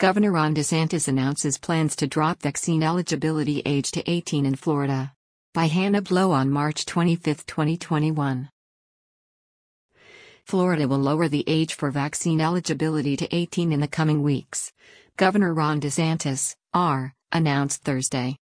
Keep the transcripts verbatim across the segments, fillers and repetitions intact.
Governor Ron DeSantis announces plans to drop vaccine eligibility age to eighteen in Florida. By Hannah Blow on March twenty-fifth, twenty twenty-one. Florida will lower the age for vaccine eligibility to eighteen in the coming weeks, Governor Ron DeSantis, R., announced Thursday.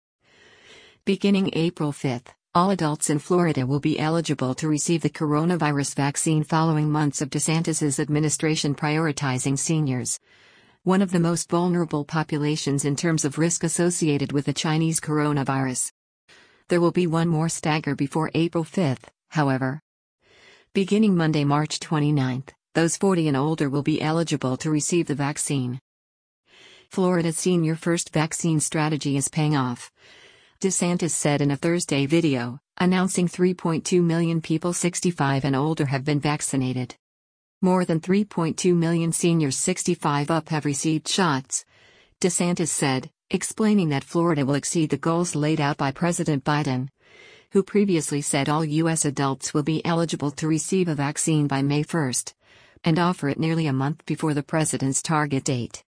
Beginning April fifth, all adults in Florida will be eligible to receive the coronavirus vaccine following months of DeSantis's administration prioritizing seniors, one of the most vulnerable populations in terms of risk associated with the Chinese coronavirus. There will be one more stagger before April fifth, however. Beginning Monday, March twenty-ninth, those forty and older will be eligible to receive the vaccine. Florida's senior first vaccine strategy is paying off, DeSantis said in a Thursday video, announcing three point two million people sixty-five and older have been vaccinated. More than three point two million seniors sixty-five up have received shots, DeSantis said, explaining that Florida will exceed the goals laid out by President Biden, who previously said all U S adults will be eligible to receive a vaccine by May first, and offer it nearly a month before the president's target date.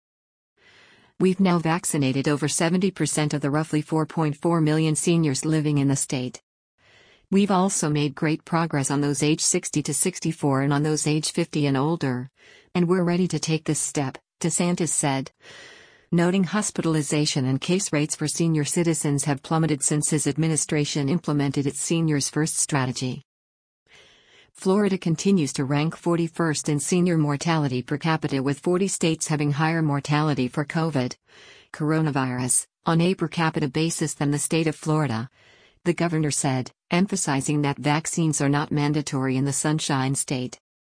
We've now vaccinated over seventy percent of the roughly four point four million seniors living in the state. We've also made great progress on those aged sixty to sixty-four and on those aged fifty and older, and we're ready to take this step, DeSantis said, noting hospitalization and case rates for senior citizens have plummeted since his administration implemented its Seniors First strategy. Florida continues to rank forty-first in senior mortality per capita, with forty states having higher mortality for COVID coronavirus on a per capita basis than the state of Florida, the governor said, emphasizing that vaccines are not mandatory in the Sunshine State.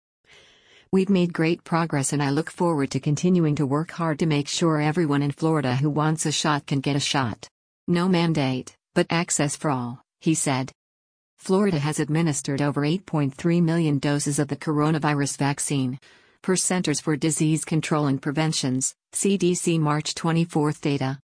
We've made great progress and I look forward to continuing to work hard to make sure everyone in Florida who wants a shot can get a shot. No mandate, but access for all, he said. Florida has administered over eight point three million doses of the coronavirus vaccine, per Centers for Disease Control and Prevention's, C D C March twenty-fourth data.